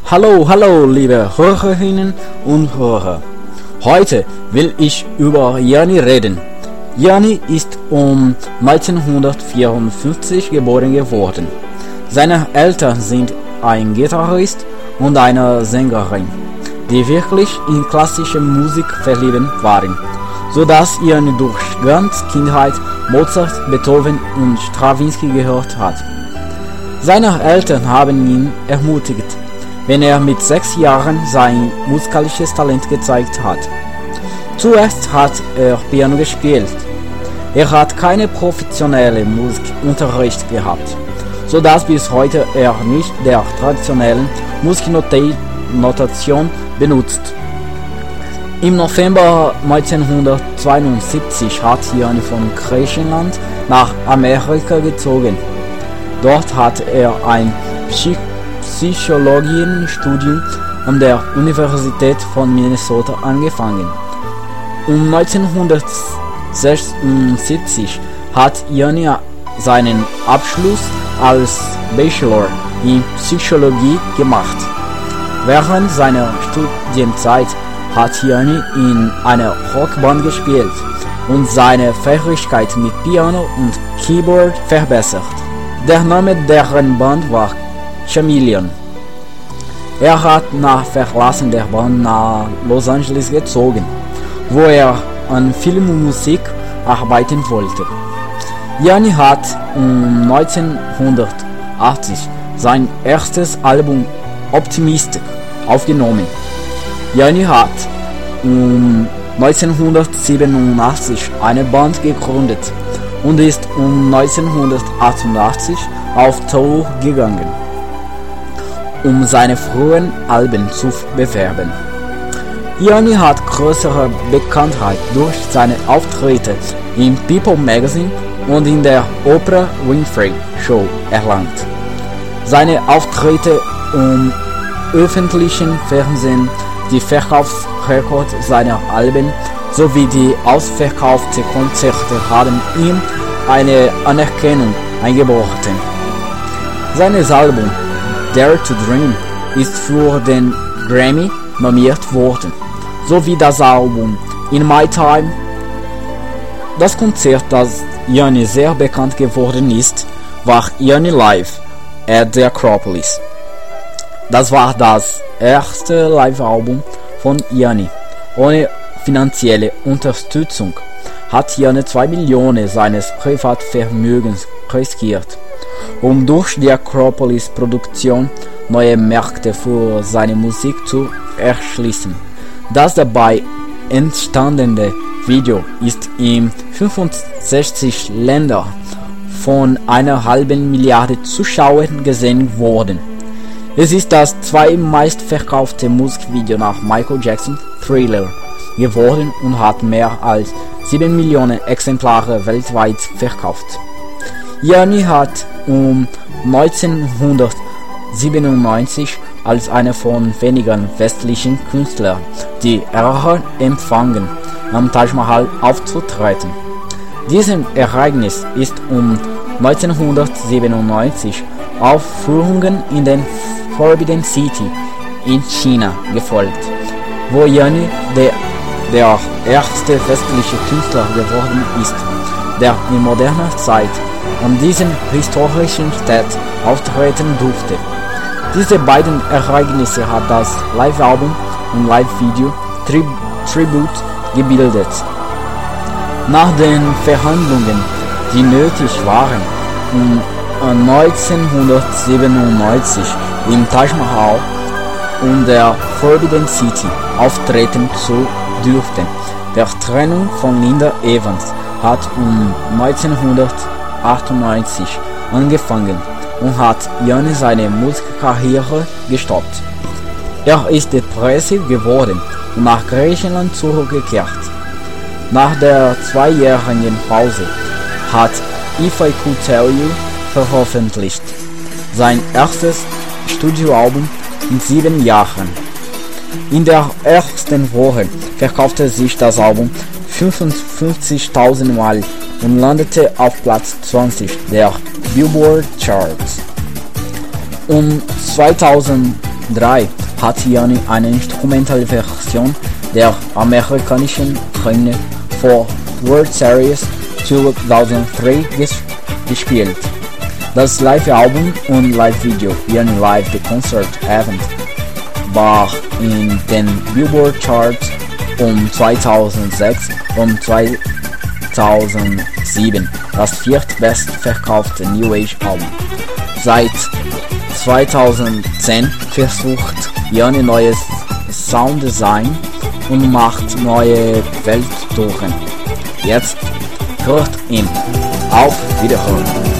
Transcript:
Hallo, liebe Hörerinnen und Hörer. Heute will ich über Yanni reden. Yanni ist um 1954 geboren geworden. Seine Eltern sind ein Gitarrist und eine Sängerin, die wirklich in klassische Musik verliebt waren, so dass Yanni durch ganz Kindheit Mozart, Beethoven und Stravinsky gehört hat. Seine Eltern haben ihn ermutigt, wenn er mit 6 Jahren sein musikalisches Talent gezeigt hat. Zuerst hat er Piano gespielt. Er hat keine professionelle Musikunterricht gehabt, so dass bis heute er nicht der traditionellen Musiknotation benutzt. Im November 1972 hat Yanni von Griechenland nach Amerika gezogen. Dort hat er ein Psychologiestudium an der Universität von Minnesota angefangen. Um 1976 hat Yanni seinen Abschluss als Bachelor in Psychologie gemacht. Während seiner Studienzeit hat Yanni in einer Rockband gespielt und seine Fähigkeit mit Piano und Keyboard verbessert. Der Name deren Band war Chameleon. Er hat nach Verlassen der Band nach Los Angeles gezogen, wo er an Film und Musik arbeiten wollte. Yanni hat 1980 sein erstes Album Optimistic aufgenommen. Yanni hat 1987 eine Band gegründet und ist 1988 auf Tour gegangen, um seine frühen Alben zu bewerben. Yanni hat größere Bekanntheit durch seine Auftritte im People Magazine und in der Oprah Winfrey Show erlangt. Seine Auftritte im öffentlichen Fernsehen, die Verkaufsrekorde seiner Alben sowie die ausverkauften Konzerte haben ihm eine Anerkennung eingebracht. Sein Album Dare to Dream ist für den Grammy nominiert worden, sowie das Album In My Time. Das Konzert, das Yanni sehr bekannt geworden ist, war Yanni Live at the Acropolis. Das war das erste Live-Album von Yanni. Ohne finanzielle Unterstützung hat Yanni 2 Millionen seines Privatvermögens riskiert, um durch die Acropolis-Produktion neue Märkte für seine Musik zu erschließen. Das dabei entstandene Video ist in 65 Ländern von einer halben Milliarde Zuschauern gesehen worden. Es ist das zweitmeistverkaufte Musikvideo nach Michael Jackson Thriller geworden und hat mehr als 7 Millionen Exemplare weltweit verkauft. Yanni hat 1997 als einer von wenigen westlichen Künstlern die Ehre empfangen, am Taj Mahal aufzutreten. Diesem Ereignis ist 1997 Aufführungen in den Forbidden City in China gefolgt, wo Yanni der erste westliche Künstler geworden ist, der in moderner Zeit an diesem historischen Stadt auftreten durfte. Diese beiden Ereignisse hat das Live-Album und Live-Video Tribute gebildet. Nach den Verhandlungen, die nötig waren, um 1997 im Taj Mahal und der Forbidden City auftreten zu dürfen. Der Trennung von Linda Evans hat 1998 angefangen und hat Yanni seine Musikkarriere gestoppt. Er ist depressiv geworden und nach Griechenland zurückgekehrt. Nach der 2-jährigen Pause hat If I Could Tell You veröffentlicht, sein erstes Studioalbum in 7 Jahren. In der ersten Woche verkaufte sich das Album 55.000 Mal und landete auf Platz 20 der Billboard Charts. 2000 2003 hat Jani eine instrumentale Version der amerikanischen Hymne vor World Series 2003 gespielt. Das Live-Album und Live-Video Jani Live The Concert Event war in den Billboard Charts um 2006 und 2007 das viertbestverkaufte New Age Album. Seit 2010 versucht Jani neues Sounddesign und macht neue Welttouren. Jetzt hört ihn. Auf Wiederhören.